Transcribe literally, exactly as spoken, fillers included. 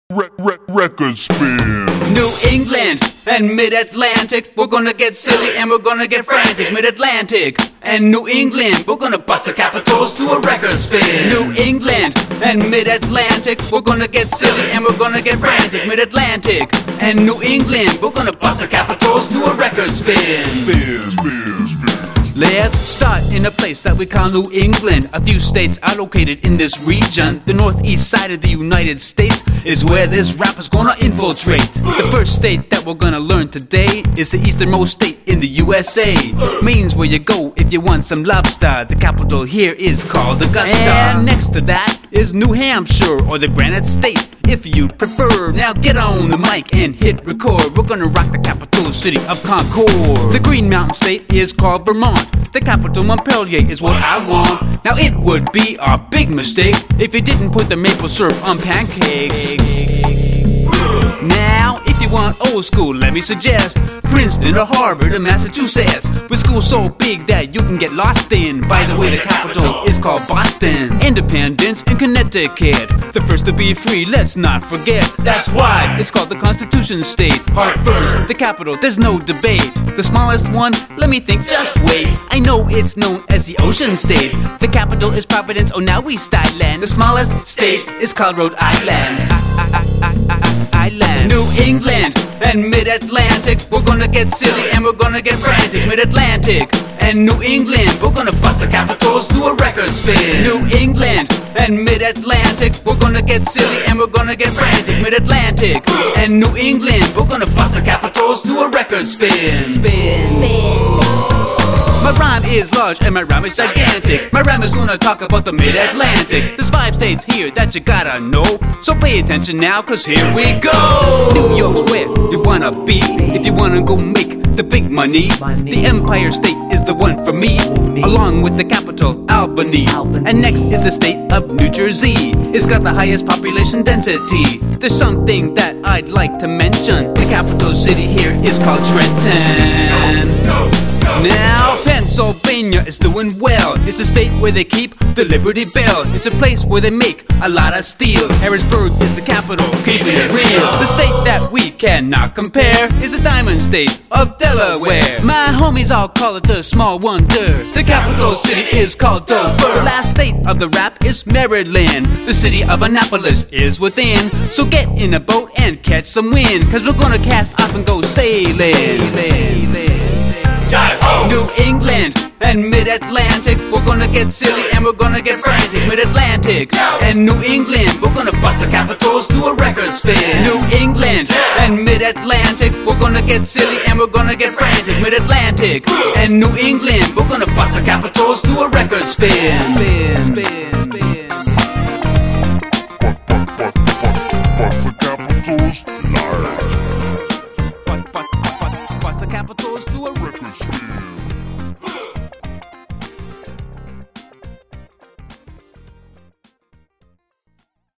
Re- re- record spin. New England and Mid-Atlantic, we're gonna get silly and we're gonna get frantic. Mid-Atlantic and New England, we're gonna bust the capitals to a record spin. New England and Mid-Atlantic, we're gonna get silly and we're gonna get frantic. Mid-Atlantic and New England, we're gonna bust the capitals to a record spin. Spin, spin, spin. Let's start in a place that we call New England. A few states are located in this region. The northeast side of the United States is where this rap is gonna infiltrate. The first state that we're gonna learn today is the easternmost state in the U S A. Maine's where you go if you want some lobster. The capital here is called Augusta. And next to that is New Hampshire, or the Granite State, if you prefer. Now get on the mic and hit record. We're gonna rock the capital city of Concord. The Green Mountain State is called Vermont. The capital, Montpelier, is what I want. Now it would be a big mistake if you didn't put the maple syrup on pancakes. Now, if you want old school, let me suggest Princeton or Harvard or Massachusetts, with schools so big that you can get lost in. By the way, the capital is called Boston. Independence in Connecticut, the first to be free, let's not forget. That's why it's called the Constitution State. Hartford, the capital, there's no debate. The smallest one, let me think, just wait. I know it's known as the Ocean State. The capital is Providence, oh now we styland. The smallest state is called Rhode Island. Island. New England and Mid-Atlantic, we're gonna get silly and we're gonna get frantic. Mid-Atlantic and New England, we're gonna bust the capitals to a record spin. New England and Mid-Atlantic, we're gonna get silly and we're gonna get frantic. Mid-Atlantic and New England, we're gonna bust the capitals to a record spin. Spin, spin. My rhyme is large and my rhyme is gigantic. My rhyme is gonna talk about the Mid-Atlantic. There's five states here that you gotta know, so pay attention now, cause here we go. New York's where you wanna be if you wanna go make the big money. The Empire State is the one for me, along with the capital, Albany. And next is the state of New Jersey. It's got the highest population density. There's something that I'd like to mention. The capital city here is called Trenton. Now, Pennsylvania is doing well. It's a state where they keep the Liberty Bell. It's a place where they make a lot of steel. Harrisburg is the capital, keeping it real. The state that we cannot compare is the Diamond State of Delaware. My homies all call it the small wonder. The capital city is called Dover. The last state of the rap is Maryland. The city of Annapolis is within. So get in a boat and catch some wind, cause we're gonna cast off and go sailing. New England and Mid-Atlantic, we're gonna get silly and we're gonna get frantic. Mid-Atlantic and New England, we're gonna bust the capitals to a record spin. New England and Mid-Atlantic, we're gonna get silly and we're gonna get frantic. Mid-Atlantic and New England, we're gonna bust the capitals to a record spin. Spin, spin, spin.